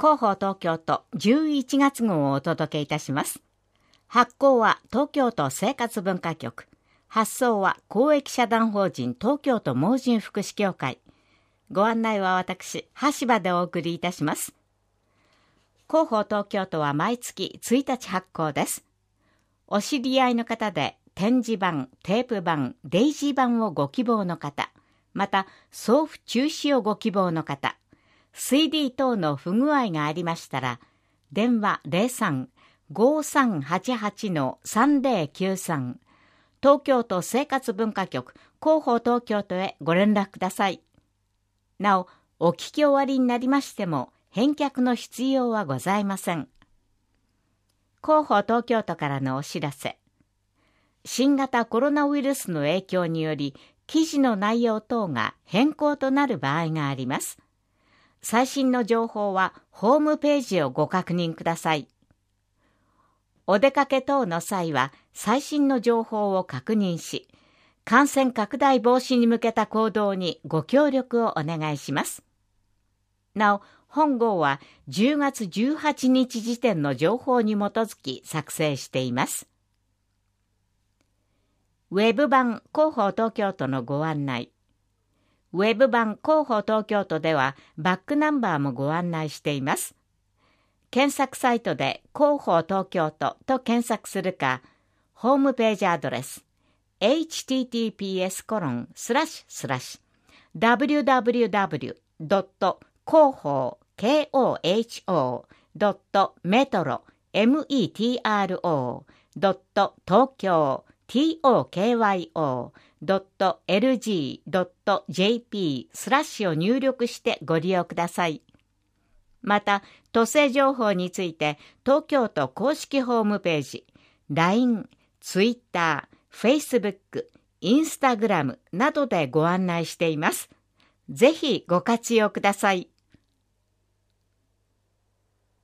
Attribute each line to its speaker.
Speaker 1: 広報東京都11月号をお届けいたします。発行は東京都生活文化局。発送は公益社団法人東京都盲人福祉協会。ご案内は私、橋場でお送りいたします。広報東京都は毎月1日発行です。お知り合いの方で点字版、テープ版、デイジー版をご希望の方、また送付中止をご希望の方、CD 等の不具合がありましたら、電話 03-5388-3093 東京都生活文化局広報東京都へご連絡ください。なお、お聞き終わりになりましても、返却の必要はございません。広報東京都からのお知らせ。新型コロナウイルスの影響により、記事の内容等が変更となる場合があります。最新の情報はホームページをご確認ください。お出かけ等の際は最新の情報を確認し、感染拡大防止に向けた行動にご協力をお願いします。なお、本号は10月18日時点の情報に基づき作成しています。ウェブ版広報東京都のご案内。ウェブ版広報東京都ではバックナンバーもご案内しています。検索サイトで広報東京都と検索するか、ホームページアドレス https://www.tokyo.metro.lg.jp/ を入力してご利用ください。また、都政情報について東京都公式ホームページ、LINE、Twitter、Facebook、Instagram などでご案内しています。ぜひご活用ください。